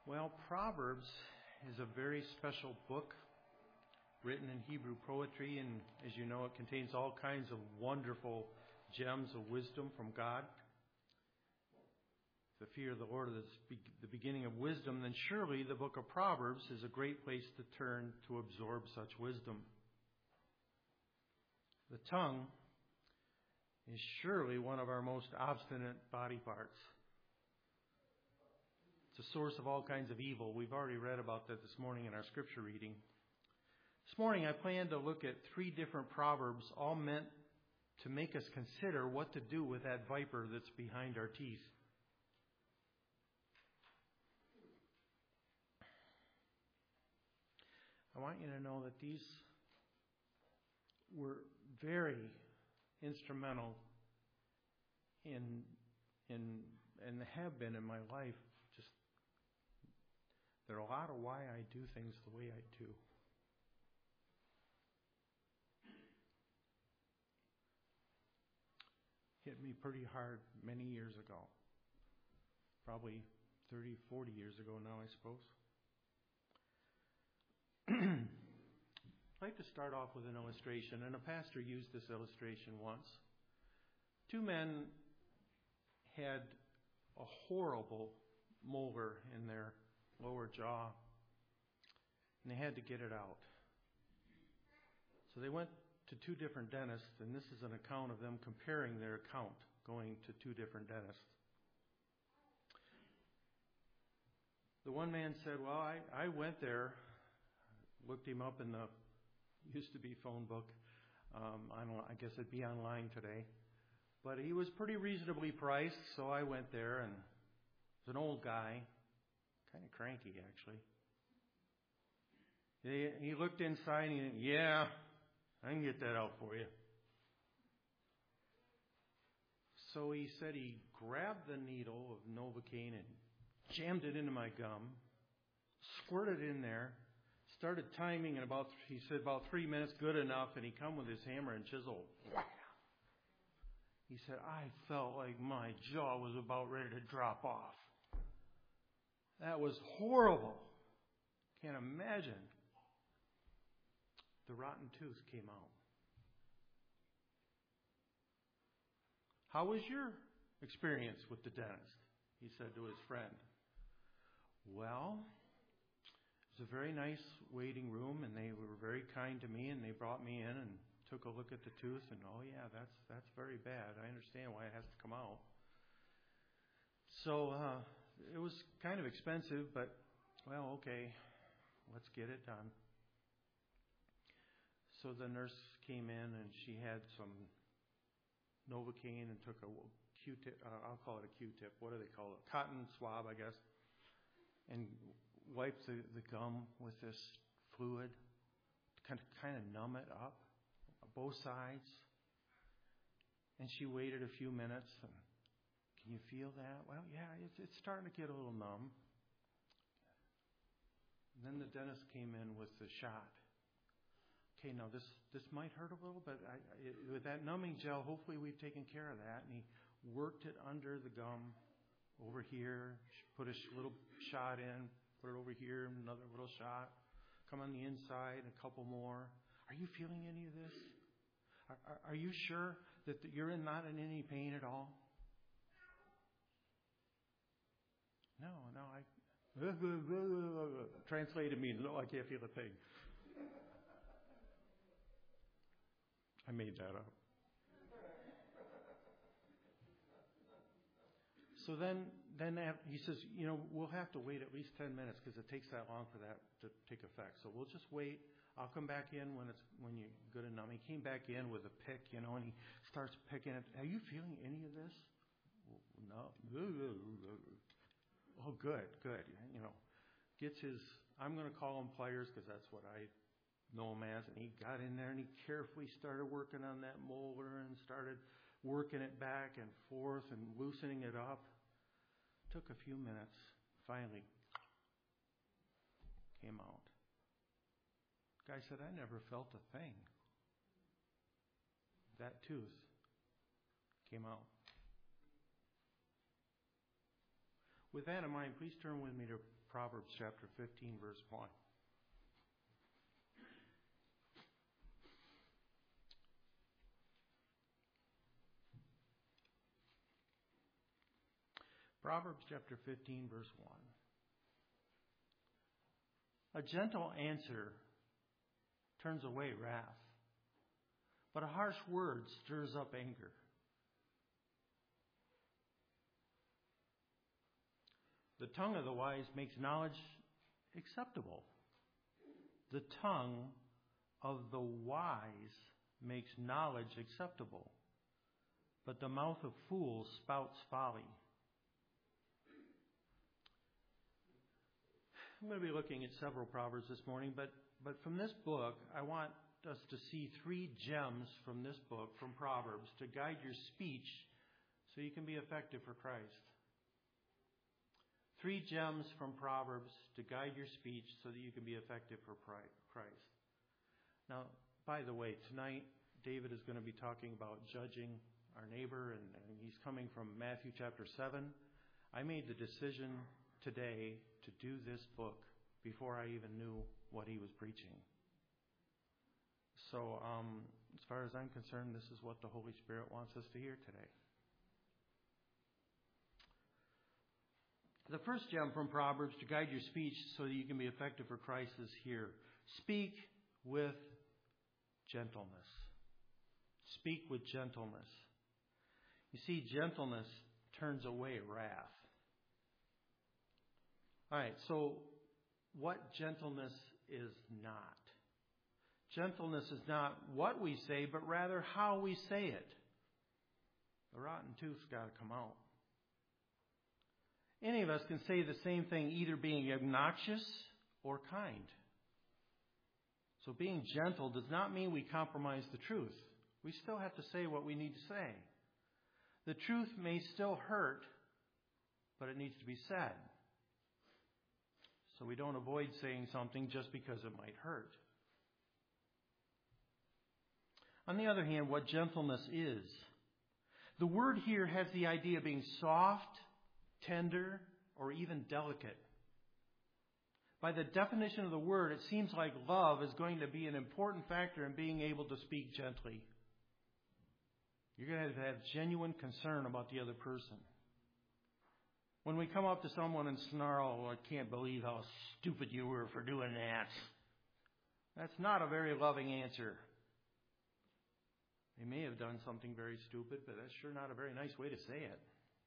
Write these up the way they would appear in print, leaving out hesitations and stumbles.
Well, Proverbs is a very special book written in Hebrew poetry, and as you know, it contains all kinds of wonderful gems of wisdom from God. If the fear of the Lord is the beginning of wisdom, then surely the book of Proverbs is a great place to turn to absorb such wisdom. The tongue is surely one of our most obstinate body parts. It's a source of all kinds of evil. We've already read about that this morning in our scripture reading. This morning I plan to look at 3 different proverbs, all meant to make us consider what to do with that viper that's behind our teeth. I want you to know that these were very instrumental in and have been in my life. Just there are a lot of why I do things the way I do. Hit me pretty hard many years ago. Probably 30, 40 years ago now, I suppose. I'd like to start off with an illustration, and a pastor used this illustration once. 2 men had a horrible molar in their lower jaw, and they had to get it out. So they went to 2 different dentists, and this is an account of them comparing their account, going to 2 different dentists. The one man said, well, I went there, looked him up in the used to be phone book. I guess it'd be online today. But he was pretty reasonably priced, so I went there, and he was an old guy, kind of cranky actually. He looked inside and he said, yeah, I can get that out for you. So he said he grabbed the needle of Novocaine and jammed it into my gum, squirted it in there, started timing, and he said about 3 minutes, good enough, and he come with his hammer and chisel. He said, I felt like my jaw was about ready to drop off. That was horrible. Can't imagine. The rotten tooth came out. How was your experience with the dentist? He said to his friend. Well, it was a very nice waiting room, and they were very kind to me, and they brought me in and took a look at the tooth, and oh yeah, that's very bad. I understand why it has to come out. So it was kind of expensive, but well, okay, let's get it done. So the nurse came in, and she had some Novocaine and took a Q-tip, I'll call it a Q-tip, what do they call it? Cotton swab, I guess, and wiped the gum with this fluid to kind of numb it up, both sides. And she waited a few minutes. And, can you feel that? Well, yeah, it's starting to get a little numb. And then the dentist came in with the shot. Okay, now this might hurt a little, but with that numbing gel, hopefully we've taken care of that. And he worked it under the gum over here, put a little shot in, put it over here, another little shot, come on the inside, a couple more. Are you feeling any of this? Are you sure that you're not in any pain at all? No, translated means, no, I can't feel a thing. I made that up. So then he says, we'll have to wait at least 10 minutes because it takes that long for that to take effect. So we'll just wait. I'll come back in when you're good enough. He came back in with a pick, and he starts picking it. Are you feeling any of this? No. Oh, good. Gets his, I'm going to call them pliers because that's what I know him as. And he got in there and he carefully started working on that molar and started working it back and forth and loosening it up. Took a few minutes. Finally, came out. Guy said, I never felt a thing. That tooth came out. With that in mind, please turn with me to Proverbs chapter 15, verse 1. Proverbs chapter 15, verse 1. A gentle answer turns away wrath, but a harsh word stirs up anger. The tongue of the wise makes knowledge acceptable. The tongue of the wise makes knowledge acceptable, but the mouth of fools spouts folly. I'm going to be looking at several Proverbs this morning, but from this book, I want us to see 3 gems from this book, from Proverbs, to guide your speech so you can be effective for Christ. 3 gems from Proverbs to guide your speech so that you can be effective for Christ. Now, by the way, tonight David is going to be talking about judging our neighbor, and he's coming from Matthew chapter 7. I made the decision today to do this book before I even knew what he was preaching. So, as far as I'm concerned, this is what the Holy Spirit wants us to hear today. The first gem from Proverbs to guide your speech so that you can be effective for Christ is here. Speak with gentleness. Speak with gentleness. You see, gentleness turns away wrath. All right, so what gentleness is not? Gentleness is not what we say, but rather how we say it. The rotten tooth's got to come out. Any of us can say the same thing, either being obnoxious or kind. So being gentle does not mean we compromise the truth. We still have to say what we need to say. The truth may still hurt, but it needs to be said. So we don't avoid saying something just because it might hurt. On the other hand, what gentleness is. The word here has the idea of being soft, tender, or even delicate. By the definition of the word, it seems like love is going to be an important factor in being able to speak gently. You're going to have genuine concern about the other person. When we come up to someone and snarl, "Oh, I can't believe how stupid you were for doing that," that's not a very loving answer. They may have done something very stupid, but that's sure not a very nice way to say it.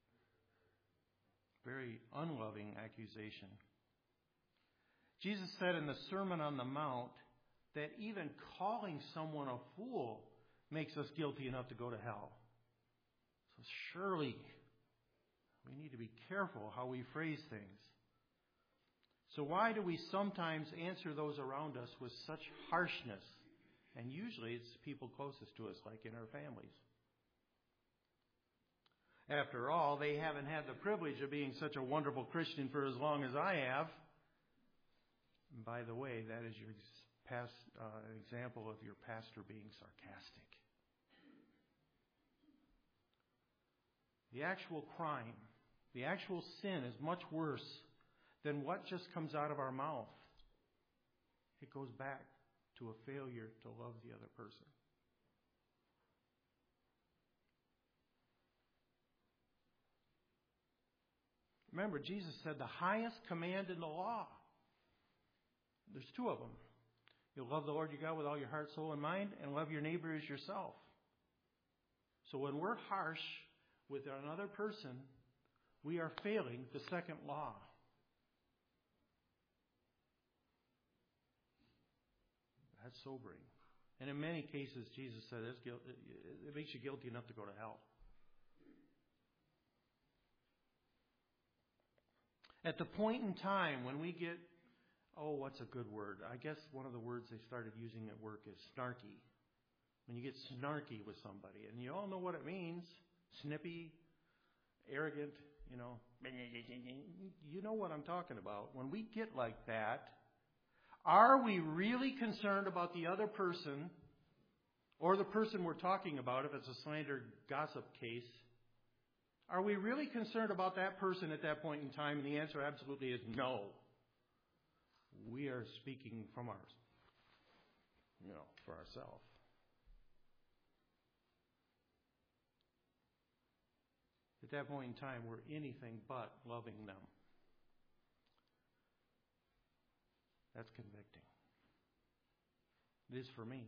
Very unloving accusation. Jesus said in the Sermon on the Mount that even calling someone a fool makes us guilty enough to go to hell. So surely we need to be careful how we phrase things. So why do we sometimes answer those around us with such harshness? And usually it's people closest to us, like in our families. After all, they haven't had the privilege of being such a wonderful Christian for as long as I have. And by the way, that is your example of your pastor being sarcastic. The actual crime, the actual sin is much worse than what just comes out of our mouth. It goes back to a failure to love the other person. Remember, Jesus said the highest command in the law. There's 2 of them. You'll love the Lord your God with all your heart, soul, and mind, and love your neighbor as yourself. So when we're harsh with another person, we are failing the second law. That's sobering. And in many cases, Jesus said it makes you guilty enough to go to hell. At the point in time when we get, what's a good word? I guess one of the words they started using at work is snarky. When you get snarky with somebody, and you all know what it means. Snippy, arrogant, you know what I'm talking about. When we get like that, are we really concerned about the other person or the person we're talking about, if it's a slander gossip case? Are we really concerned about that person at that point in time? And the answer absolutely is no. We are speaking from for ourselves. At that point in time, we're anything but loving them. That's convicting. It is for me.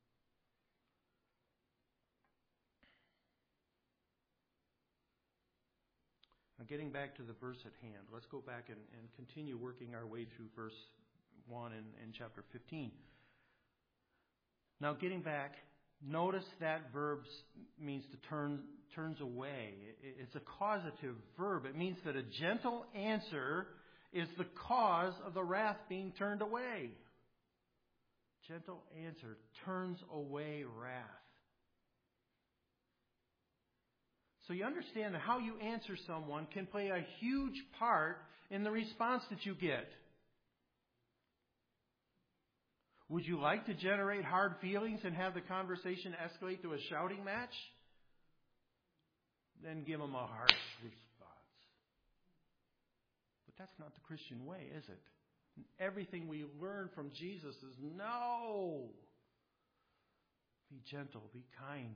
Now, getting back to the verse at hand, let's go back and continue working our way through verse 1 in chapter 15. Now, getting back, notice that verb means to turns away. It's a causative verb. It means that a gentle answer is the cause of the wrath being turned away. Gentle answer turns away wrath. So you understand that how you answer someone can play a huge part in the response that you get. Would you like to generate hard feelings and have the conversation escalate to a shouting match? Then give them a harsh response. But that's not the Christian way, is it? Everything we learn from Jesus is no. Be gentle, be kind.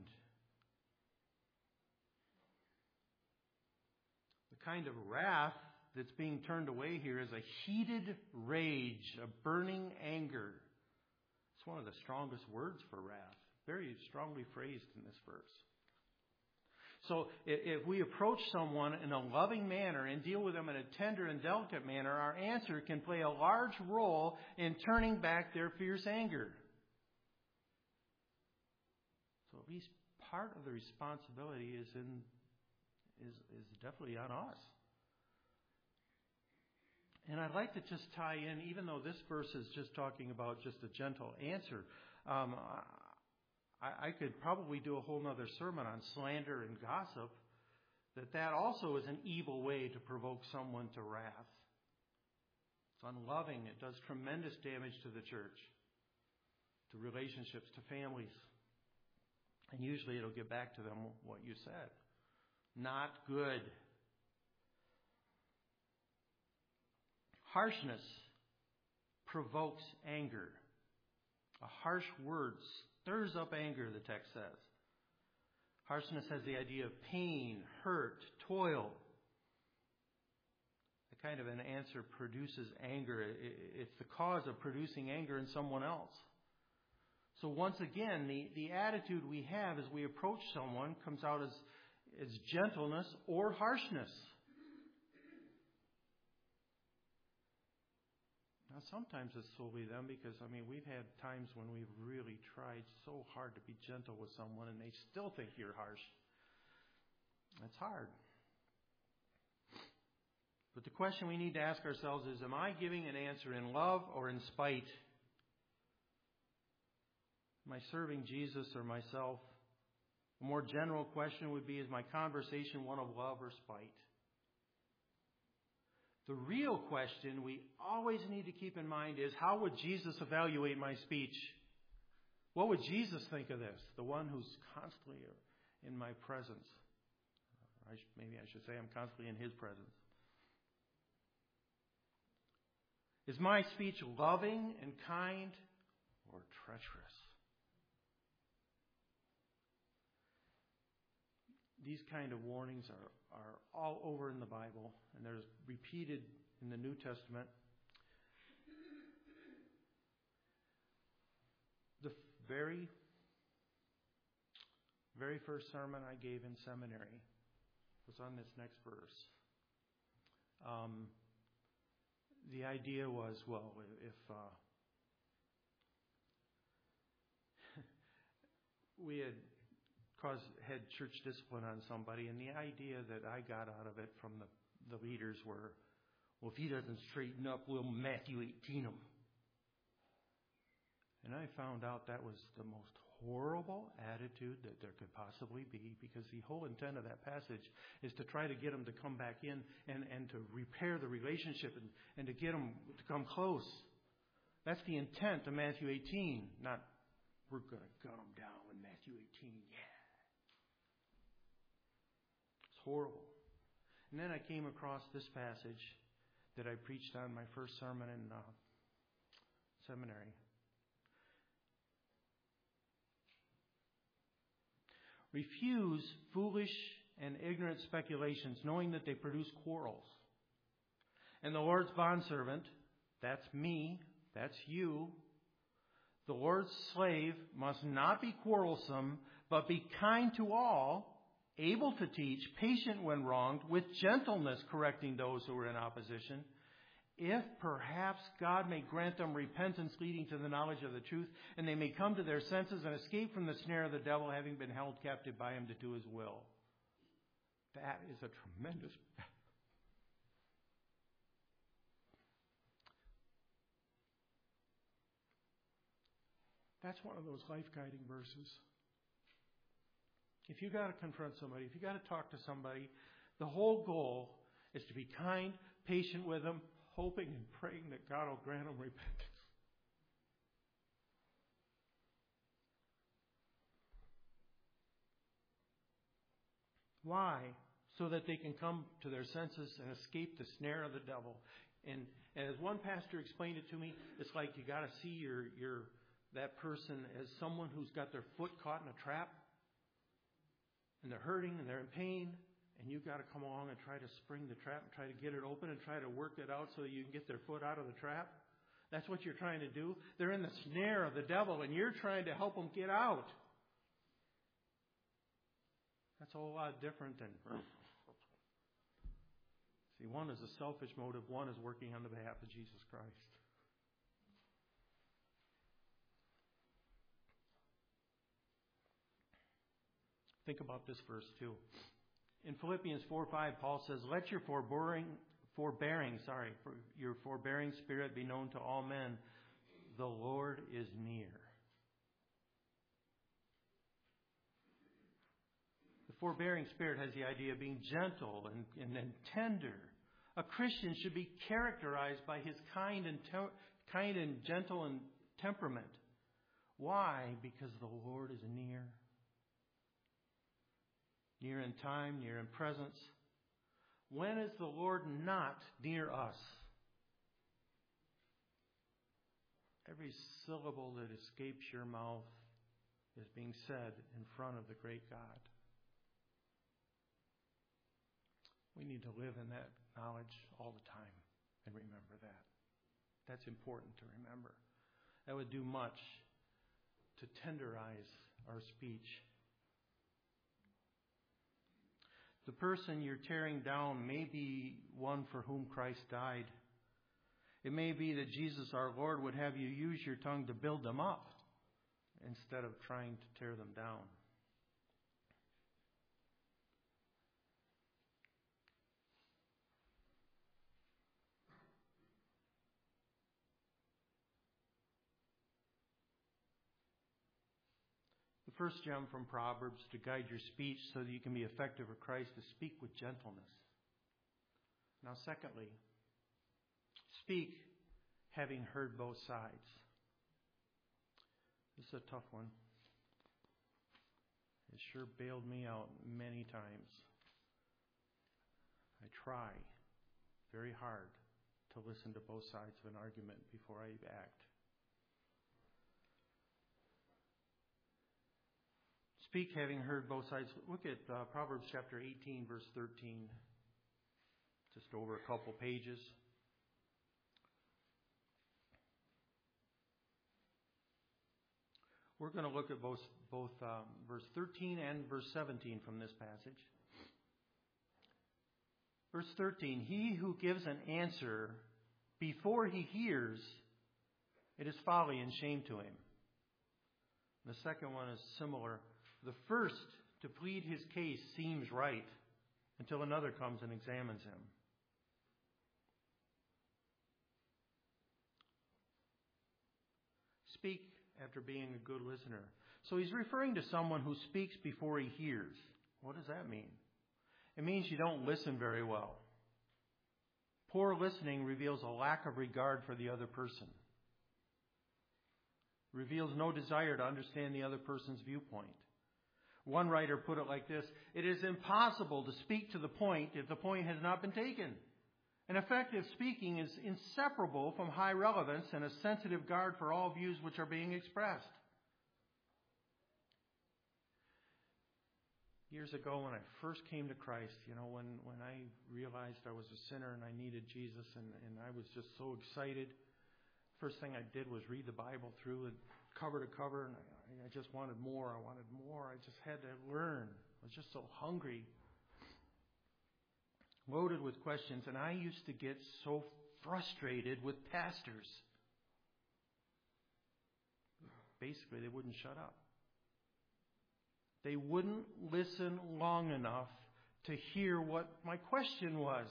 The kind of wrath that's being turned away here is a heated rage, a burning anger. It's one of the strongest words for wrath. Very strongly phrased in this verse. So if we approach someone in a loving manner and deal with them in a tender and delicate manner, our answer can play a large role in turning back their fierce anger. So at least part of the responsibility is definitely on us. And I'd like to just tie in, even though this verse is just talking about just a gentle answer, I could probably do a whole other sermon on slander and gossip, that also is an evil way to provoke someone to wrath. It's unloving. It does tremendous damage to the church, to relationships, to families. And usually it'll get back to them what you said. Not good. Harshness provokes anger. A harsh word stirs up anger, the text says. Harshness has the idea of pain, hurt, toil. The kind of an answer produces anger. It's the cause of producing anger in someone else. So once again, the attitude we have as we approach someone comes out as gentleness or harshness. Now, sometimes it's solely them because, we've had times when we've really tried so hard to be gentle with someone and they still think you're harsh. It's hard. But the question we need to ask ourselves is, am I giving an answer in love or in spite? Am I serving Jesus or myself? A more general question would be, is my conversation one of love or spite? The real question we always need to keep in mind is, how would Jesus evaluate my speech? What would Jesus think of this? The one who's constantly in my presence. Maybe I should say I'm constantly in His presence. Is my speech loving and kind or treacherous? These kind of warnings are all over in the Bible, and they're repeated in the New Testament. The very first sermon I gave in seminary was on this next verse. The idea was, if we had church discipline on somebody, and the idea that I got out of it from the leaders were, if he doesn't straighten up, we'll Matthew 18 him. And I found out that was the most horrible attitude that there could possibly be, because the whole intent of that passage is to try to get them to come back in and to repair the relationship and to get them to come close. That's the intent of Matthew 18, not we're going to gut them down in Matthew 18. Yeah. Horrible. And then I came across this passage that I preached on my first sermon in seminary. Refuse foolish and ignorant speculations, knowing that they produce quarrels. And the Lord's bondservant, that's me, that's you, the Lord's slave must not be quarrelsome, but be kind to all, able to teach, patient when wronged, with gentleness correcting those who are in opposition, if perhaps God may grant them repentance leading to the knowledge of the truth, and they may come to their senses and escape from the snare of the devil, having been held captive by him to do his will. That is a tremendous... That's one of those life-guiding verses. If you got to confront somebody, if you got to talk to somebody, the whole goal is to be kind, patient with them, hoping and praying that God will grant them repentance. Why? So that they can come to their senses and escape the snare of the devil. And as one pastor explained it to me, it's like you got to see that person as someone who's got their foot caught in a trap, and they're hurting and they're in pain, and you've got to come along and try to spring the trap and try to get it open and try to work it out so that you can get their foot out of the trap. That's what you're trying to do. They're in the snare of the devil, and you're trying to help them get out. That's a whole lot different than... See, one is a selfish motive, one is working on the behalf of Jesus Christ. Think about this verse too. In Philippians 4:5, Paul says, "Let your forbearing spirit be known to all men. The Lord is near." The forbearing spirit has the idea of being gentle and tender. A Christian should be characterized by his kind and gentle and temperament. Why? Because the Lord is near. Near in time, near in presence. When is the Lord not near us? Every syllable that escapes your mouth is being said in front of the great God. We need to live in that knowledge all the time and remember that. That's important to remember. That would do much to tenderize our speech. The person you're tearing down may be one for whom Christ died. It may be that Jesus our Lord would have you use your tongue to build them up instead of trying to tear them down. The first gem from Proverbs to guide your speech so that you can be effective for Christ is speak with gentleness. Now, secondly, speak having heard both sides. This is a tough one. It sure bailed me out many times. I try very hard to listen to both sides of an argument before I act. Speak having heard both sides. Look at Proverbs chapter 18, verse 13. Just over a couple pages. We're going to look at both verse 13 and verse 17 from this passage. Verse 13, he who gives an answer before he hears, it is folly and shame to him. The second one is similar. The first to plead his case seems right until another comes and examines him. Speak after being a good listener. So he's referring to someone who speaks before he hears. What does that mean? It means you don't listen very well. Poor listening reveals a lack of regard for the other person. Reveals no desire to understand the other person's viewpoint. One writer put it like this: it is impossible to speak to the point if the point has not been taken. And effective speaking is inseparable from high relevance and a sensitive guard for all views which are being expressed. Years ago when I first came to Christ, when I realized I was a sinner and I needed Jesus, and I was just so excited. First thing I did was read the Bible through and cover to cover, and I just wanted more. I wanted more. I just had to learn. I was just so hungry. Loaded with questions, and I used to get so frustrated with pastors. Basically, they wouldn't shut up. They wouldn't listen long enough to hear what my question was.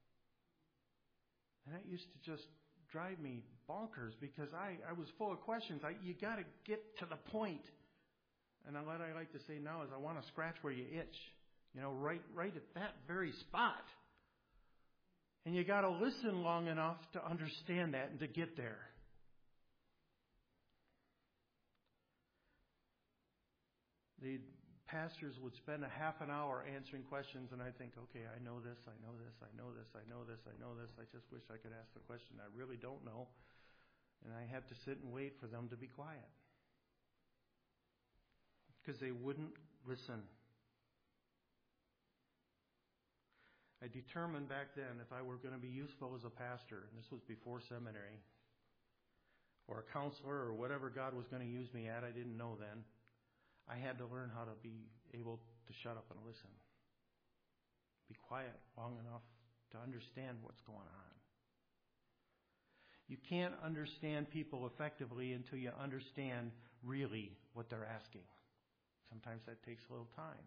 And that used to just drive me bonkers because I was full of questions. You got to get to the point. And what I like to say now is I want to scratch where you itch. Right at that very spot. And you got to listen long enough to understand that and to get there. The pastors would spend a half an hour answering questions, and I think, okay, I know this, I know this, I know this, I know this, I know this. I just wish I could ask the question I really don't know. And I had to sit and wait for them to be quiet. Because they wouldn't listen. I determined back then if I were going to be useful as a pastor, and this was before seminary, or a counselor, or whatever God was going to use me at, I didn't know then. I had to learn how to be able to shut up and listen. Be quiet long enough to understand what's going on. You can't understand people effectively until you understand really what they're asking. Sometimes that takes a little time.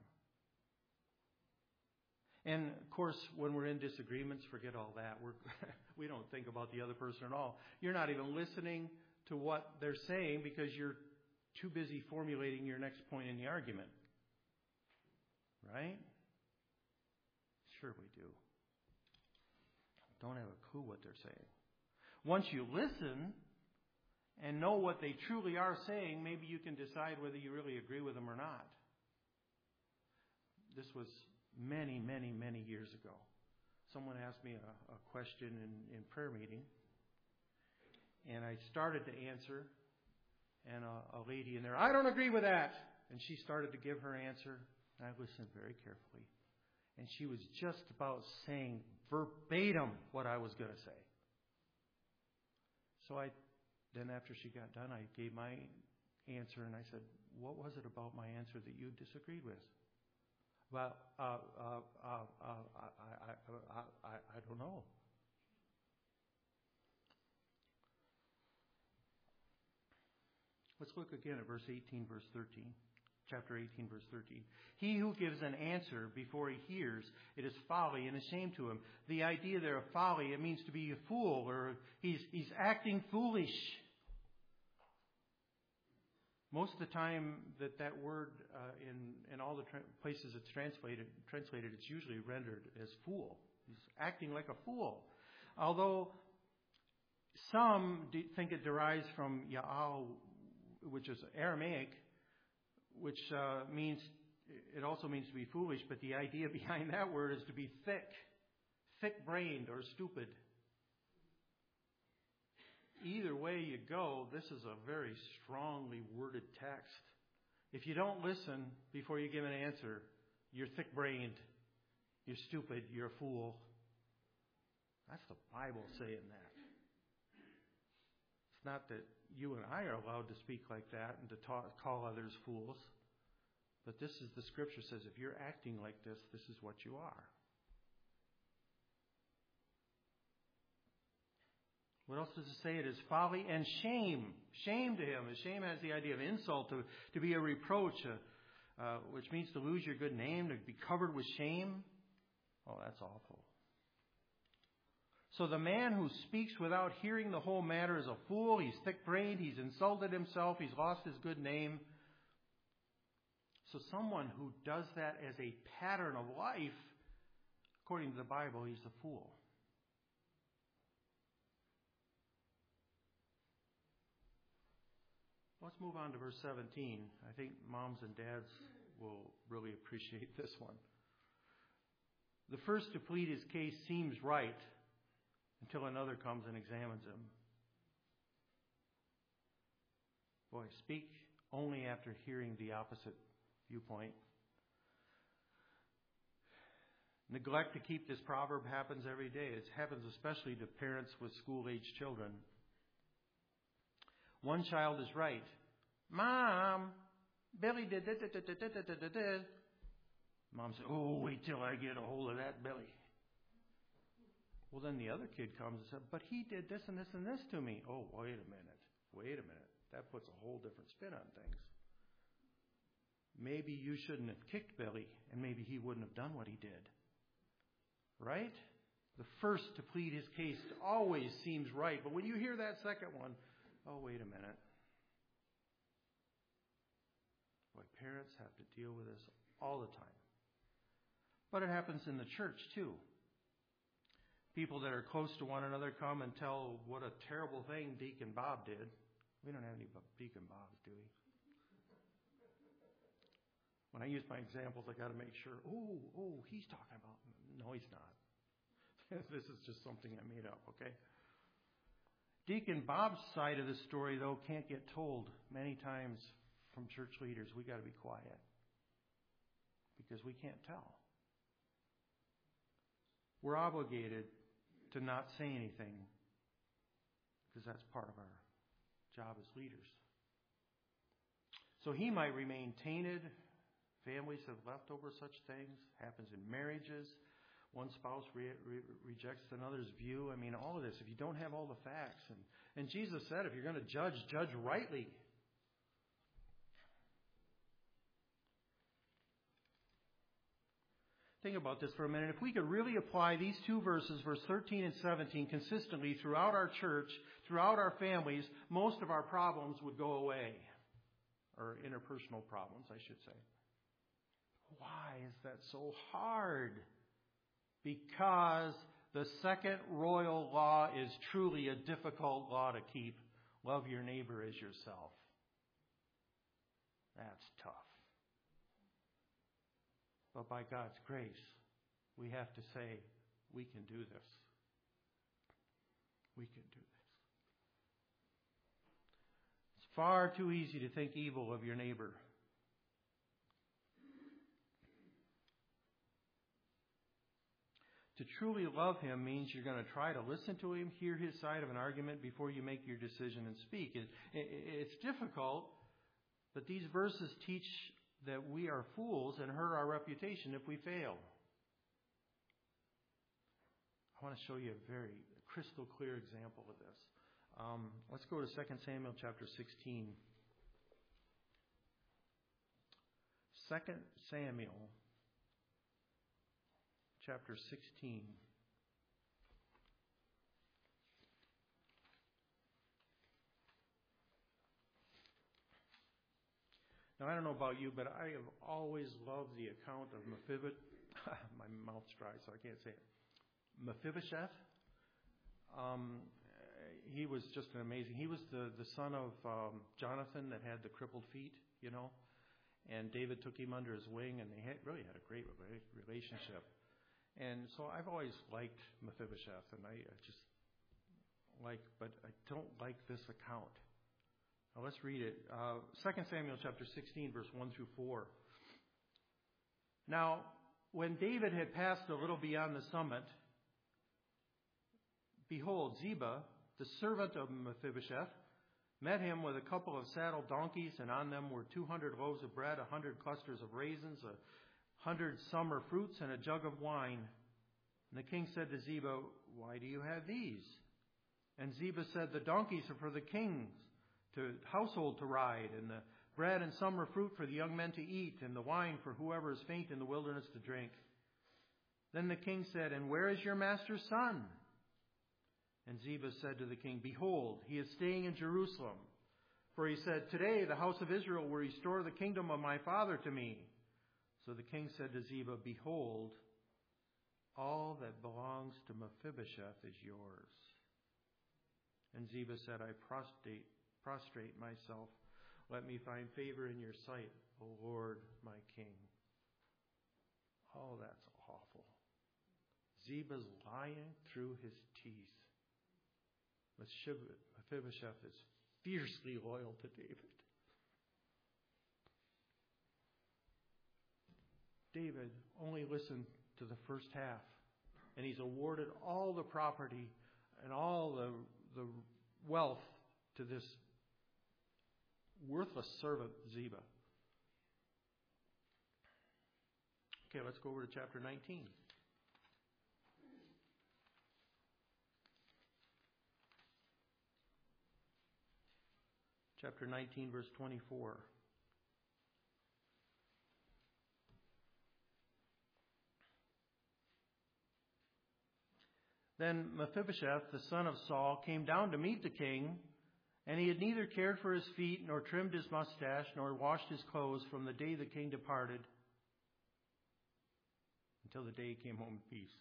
And, of course, when we're in disagreements, forget all that. We don't think about the other person at all. You're not even listening to what they're saying because you're too busy formulating your next point in the argument. Right? Sure we do. Don't have a clue what they're saying. Once you listen and know what they truly are saying, maybe you can decide whether you really agree with them or not. This was many, many, many years ago. Someone asked me a question in prayer meeting, and I started to answer. And a lady in there, I don't agree with that. And she started to give her answer. And I listened very carefully. And she was just about saying verbatim what I was going to say. So then after she got done, I gave my answer. And I said, what was it about my answer that you disagreed with? Well, I don't know. Let's look again at verse 18, verse 13. Chapter 18, verse 13. He who gives an answer before he hears, it is folly and a shame to him. The idea there of folly, it means to be a fool, or he's acting foolish. Most of the time that word in all the places it's translated, it's usually rendered as fool. He's acting like a fool. Although some think it derives from Ya'al, which is Aramaic, which it also means to be foolish, but the idea behind that word is to be thick-brained or stupid. Either way you go, this is a very strongly worded text. If you don't listen before you give an answer, you're thick-brained, you're stupid, you're a fool. That's the Bible saying that. It's not that you and I are allowed to speak like that and to call others fools. But this is the Scripture says, if you're acting like this, this is what you are. What else does it say? It is folly and shame. Shame to him. Shame has the idea of insult, to be a reproach, which means to lose your good name, to be covered with shame. Oh, that's awful. So the man who speaks without hearing the whole matter is a fool. He's thick-brained. He's insulted himself. He's lost his good name. So someone who does that as a pattern of life, according to the Bible, he's a fool. Let's move on to verse 17. I think moms and dads will really appreciate this one. The first to plead his case seems right until another comes and examines him. Boy, speak only after hearing the opposite viewpoint. Neglect to keep this proverb happens every day. It happens especially to parents with school-age children. One child is right. Mom, Billy did this. Mom says, oh, wait till I get a hold of that Billy. Well, then the other kid comes and says, but he did this and this and this to me. Oh, wait a minute. That puts a whole different spin on things. Maybe you shouldn't have kicked Billy, and maybe he wouldn't have done what he did. Right? The first to plead his case always seems right. But when you hear that second one, oh, wait a minute. Boy, parents have to deal with this all the time. But it happens in the church, too. People that are close to one another come and tell what a terrible thing Deacon Bob did. We don't have any Deacon Bobs, do we? When I use my examples, I got to make sure, he's talking about... No, he's not. This is just something I made up, okay? Deacon Bob's side of the story, though, can't get told many times from church leaders. We got to be quiet because we can't tell. We're obligated to not say anything because that's part of our job as leaders. So he might remain tainted. Families have left over such things. Happens in marriages. One spouse rejects another's view. I mean, all of this, if you don't have all the facts. And Jesus said, if you're going to judge, judge rightly. Think about this for a minute. If we could really apply these two verses, verse 13 and 17, consistently throughout our church, throughout our families, most of our problems would go away. Or interpersonal problems, I should say. Why is that so hard? Because the second royal law is truly a difficult law to keep. Love your neighbor as yourself. That's tough. But by God's grace, we have to say, we can do this. We can do this. It's far too easy to think evil of your neighbor. To truly love him means you're going to try to listen to him, hear his side of an argument before you make your decision and speak. It's difficult, but these verses teach that we are fools and hurt our reputation if we fail. I want to show you a very crystal clear example of this. Let's go to 2 Samuel chapter 16. 2 Samuel chapter 16. Now, I don't know about you, but I have always loved the account of Mephibosheth. My mouth's dry, so I can't say it. Mephibosheth. He was just an amazing. He was the son of Jonathan that had the crippled feet, you know. And David took him under his wing, and they really had a great relationship. And so I've always liked Mephibosheth, and I just but I don't like this account. Now let's read it. 2 Samuel chapter 16, verse 1 through 4. Now, when David had passed a little beyond the summit, behold, Ziba, the servant of Mephibosheth, met him with a couple of saddled donkeys, and on them were 200 loaves of bread, 100 clusters of raisins, 100 summer fruits, and a jug of wine. And the king said to Ziba, why do you have these? And Ziba said, the donkeys are for the king's household to ride, and the bread and summer fruit for the young men to eat, and the wine for whoever is faint in the wilderness to drink. Then the king said, and where is your master's son? And Ziba said to the king, behold, he is staying in Jerusalem. For he said, today the house of Israel will restore the kingdom of my father to me. So the king said to Ziba, behold, all that belongs to Mephibosheth is yours. And Ziba said, I prostrate myself. Let me find favor in your sight, O Lord, my King. Oh, that's awful. Ziba's lying through his teeth. Mephibosheth is fiercely loyal to David. David only listened to the first half, and he's awarded all the property and all the wealth to this worthless servant, Ziba. Okay, let's go over to chapter 19. Chapter 19, verse 24. Then Mephibosheth, the son of Saul, came down to meet the king, and he had neither cared for his feet, nor trimmed his mustache, nor washed his clothes from the day the king departed until the day he came home in peace.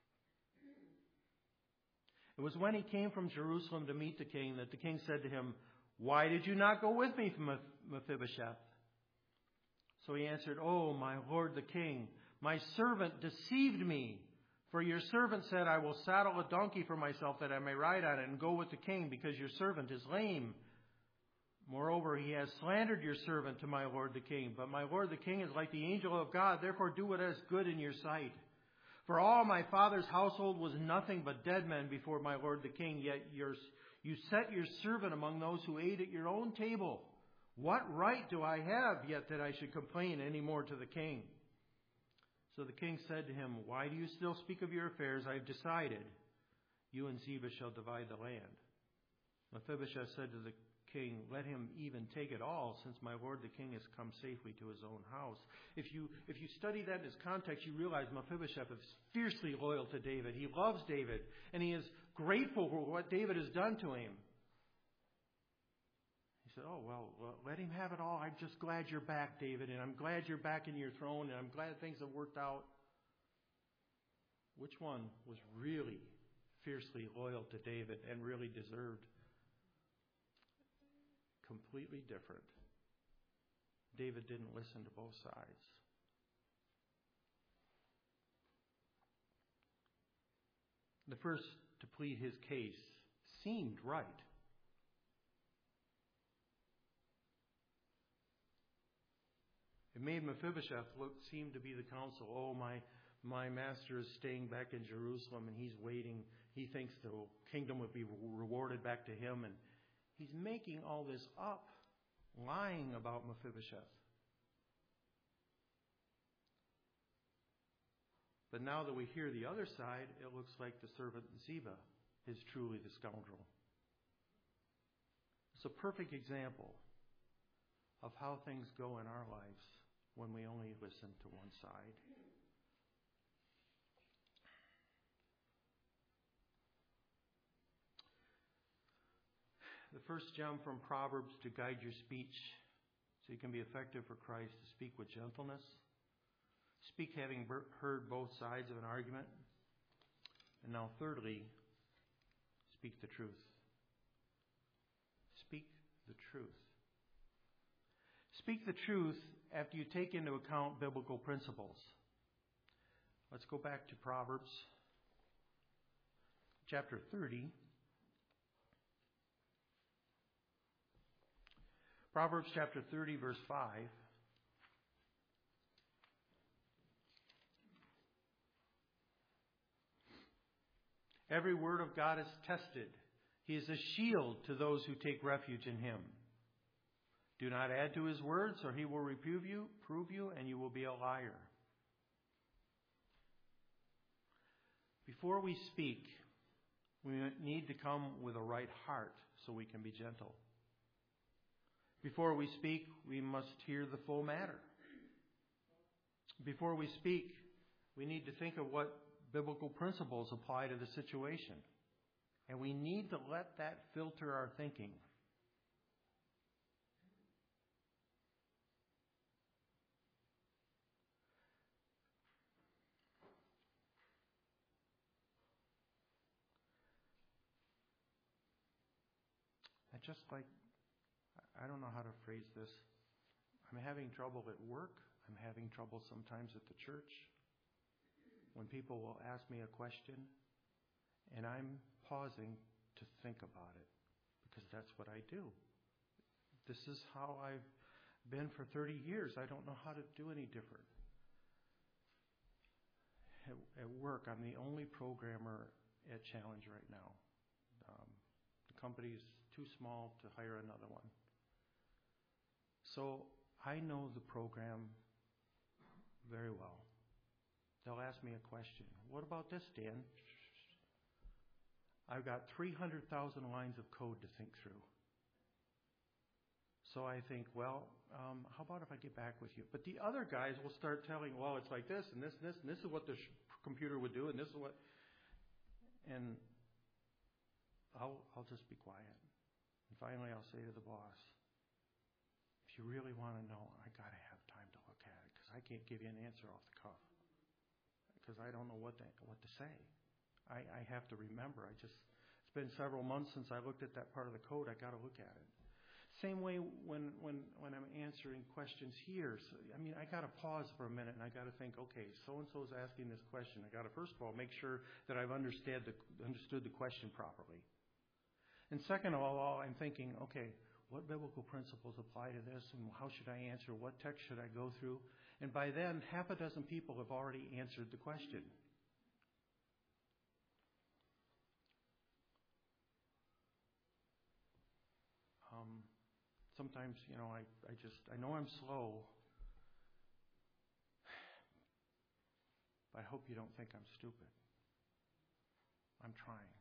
It was when he came from Jerusalem to meet the king that the king said to him, "Why did you not go with me, Mephibosheth?" So he answered, "Oh, my lord the king, my servant deceived me. For your servant said, I will saddle a donkey for myself that I may ride on it and go with the king, because your servant is lame. Moreover, he has slandered your servant to my lord the king. But my lord the king is like the angel of God. Therefore do what is good in your sight. For all my father's household was nothing but dead men before my lord the king. Yet you set your servant among those who ate at your own table. What right do I have yet that I should complain any more to the king?" So the king said to him, "Why do you still speak of your affairs? I have decided. You and Ziba shall divide the land." Mephibosheth said to the king, "Let him even take it all, since my lord the king has come safely to his own house." If you study that in its context, you realize Mephibosheth is fiercely loyal to David. He loves David, and he is grateful for what David has done to him. He said, "Oh, well, let him have it all. I'm just glad you're back, David, and I'm glad you're back in your throne, and I'm glad things have worked out." Which one was really fiercely loyal to David and really deserved? Completely different. David didn't listen to both sides. The first to plead his case seemed right. It made Mephibosheth seem to be the counsel. "Oh, my master is staying back in Jerusalem, and he's waiting. He thinks the kingdom would be rewarded back to him." And he's making all this up, lying about Mephibosheth. But now that we hear the other side, it looks like the servant Ziba is truly the scoundrel. It's a perfect example of how things go in our lives when we only listen to one side. The first gem from Proverbs to guide your speech so you can be effective for Christ: to speak with gentleness. Speak having heard both sides of an argument. And now thirdly, speak the truth. Speak the truth. Speak the truth after you take into account biblical principles. Let's go back to Proverbs chapter 30. Proverbs chapter 30, verse 5. Every word of God is tested. He is a shield to those who take refuge in him. Do not add to his words, or he will reprove you, and you will be a liar. Before we speak, we need to come with a right heart so we can be gentle. Before we speak, we must hear the full matter. Before we speak, we need to think of what biblical principles apply to the situation. And we need to let that filter our thinking. I don't know how to phrase this. I'm having trouble at work. I'm having trouble sometimes at the church. When people will ask me a question, and I'm pausing to think about it, because that's what I do. This is how I've been for 30 years. I don't know how to do any different. At work, I'm the only programmer at Challenge right now. The company is too small to hire another one. So I know the program very well. They'll ask me a question. What about this, Dan? I've got 300,000 lines of code to think through. So I think, well, how about if I get back with you? But the other guys will start telling, well, it's like this and this and this, and this is what the computer would do, and this is what... And I'll just be quiet. And finally I'll say to the boss, if you really want to know, I got to have time to look at it, because I can't give you an answer off the cuff, because I don't know what to say. I have to remember. It's been several months since I looked at that part of the code. I got to look at it. Same way when I'm answering questions here. So, I got to pause for a minute and I got to think, okay, so-and-so is asking this question. I got to, first of all, make sure that I've understood the question properly. And second of all, I'm thinking, okay, what biblical principles apply to this, and how should I answer? What text should I go through? And by then, half a dozen people have already answered the question. Sometimes, I know I'm slow, but I hope you don't think I'm stupid. I'm trying.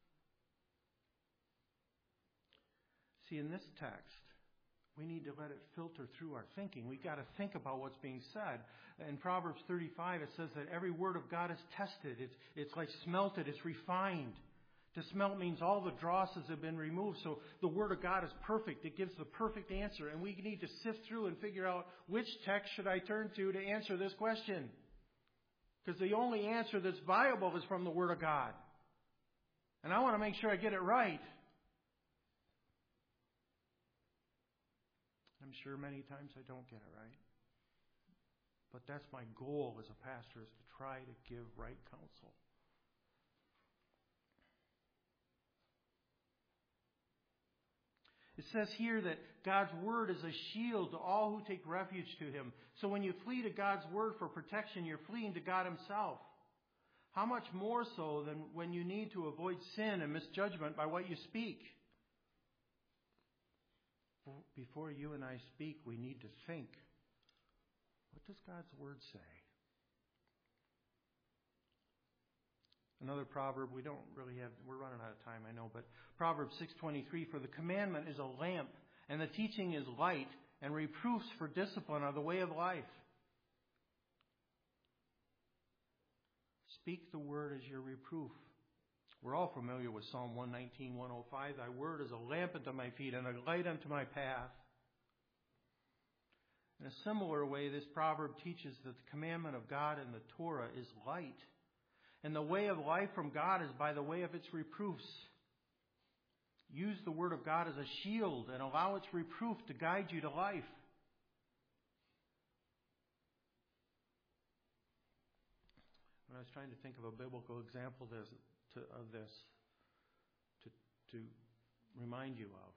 See, in this text, we need to let it filter through our thinking. We've got to think about what's being said. In Proverbs 35, it says that every word of God is tested. It's like smelted. It's refined. To smelt means all the drosses have been removed. So the Word of God is perfect. It gives the perfect answer. And we need to sift through and figure out which text should I turn to answer this question. Because the only answer that's viable is from the Word of God. And I want to make sure I get it right. I'm sure many times I don't get it right. But that's my goal as a pastor, is to try to give right counsel. It says here that God's Word is a shield to all who take refuge to Him. So when you flee to God's Word for protection, you're fleeing to God Himself. How much more so than when you need to avoid sin and misjudgment by what you speak? Before you and I speak, we need to think. What does God's Word say? Another proverb, we're running out of time, I know, but Proverbs 6:23, for the commandment is a lamp, and the teaching is light, and reproofs for discipline are the way of life. Speak the word as your reproof. We're all familiar with Psalm 119, 105. Thy word is a lamp unto my feet and a light unto my path. In a similar way, this proverb teaches that the commandment of God in the Torah is light. And the way of life from God is by the way of its reproofs. Use the Word of God as a shield and allow its reproof to guide you to life. When I was trying to think of a biblical example of this to remind you of,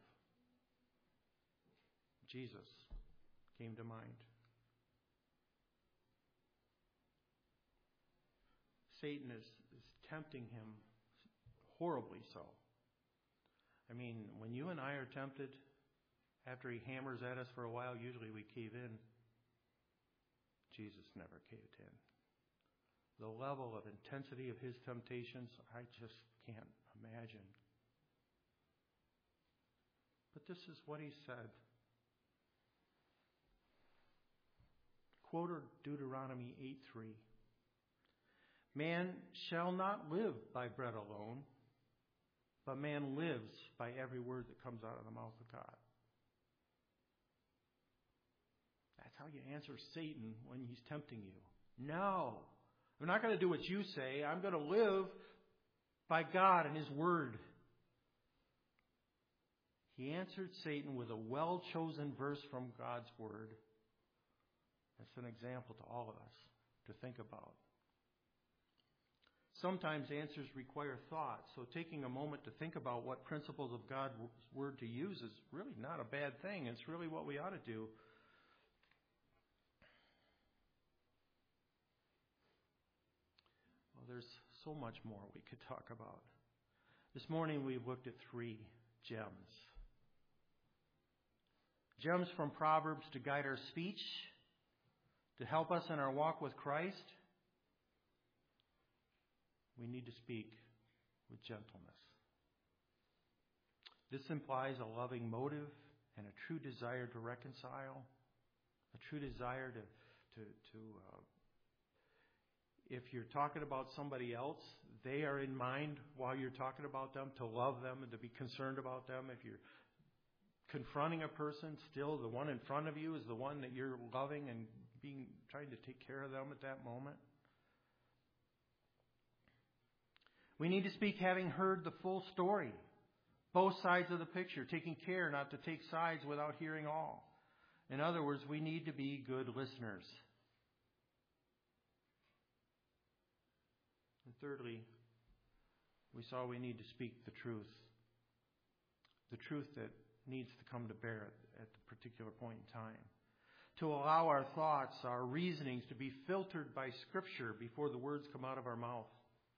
Jesus came to mind. Satan is tempting him horribly so. When you and I are tempted, after he hammers at us for a while, usually we cave in. Jesus never caved in. The level of intensity of his temptations, I just can't imagine. But this is what he said. Quote Deuteronomy 8:3. Man shall not live by bread alone, but man lives by every word that comes out of the mouth of God. That's how you answer Satan when he's tempting you. No, I'm not going to do what you say. I'm going to live by God and His Word. He answered Satan with a well-chosen verse from God's Word. It's an example to all of us to think about. Sometimes answers require thought, so taking a moment to think about what principles of God's Word to use is really not a bad thing. It's really what we ought to do. Well, there's so much more we could talk about. This morning we've looked at 3 gems. Gems from Proverbs to guide our speech, to help us in our walk with Christ. We need to speak with gentleness. This implies a loving motive and a true desire to reconcile, a true desire to if you're talking about somebody else, they are in mind while you're talking about them, to love them and to be concerned about them. If you're confronting a person, still the one in front of you is the one that you're loving and trying to take care of them at that moment. We need to speak having heard the full story, both sides of the picture, taking care not to take sides without hearing all. In other words, we need to be good listeners. And thirdly, we saw we need to speak the truth that needs to come to bear at the particular point in time. To allow our thoughts, our reasonings to be filtered by Scripture before the words come out of our mouth.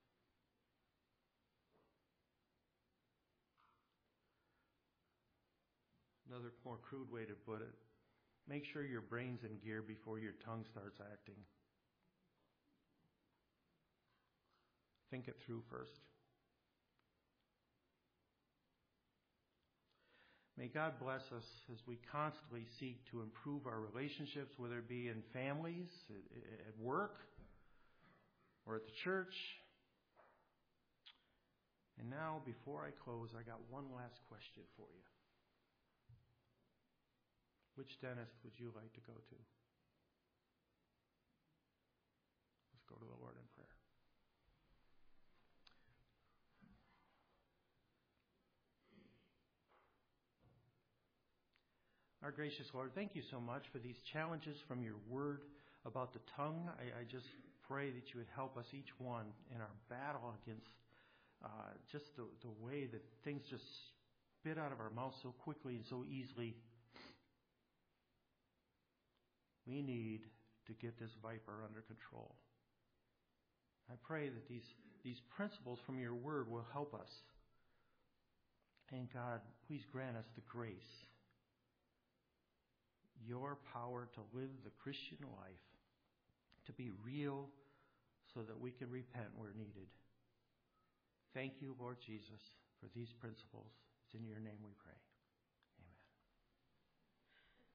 Another more crude way to put it, make sure your brain's in gear before your tongue starts acting. Think it through first. May God bless us as we constantly seek to improve our relationships, whether it be in families, at work, or at the church. And now, before I close, I got one last question for you. Which dentist would you like to go to? Let's go to the Lord in prayer. Our gracious Lord, thank you so much for these challenges from your word about the tongue. I just pray that you would help us, each one, in our battle against just the way that things just spit out of our mouth so quickly and so easily. We need to get this viper under control. I pray that these principles from your word will help us. And God, please grant us the grace, your power to live the Christian life, to be real so that we can repent where needed. Thank you, Lord Jesus, for these principles. It's in your name we pray.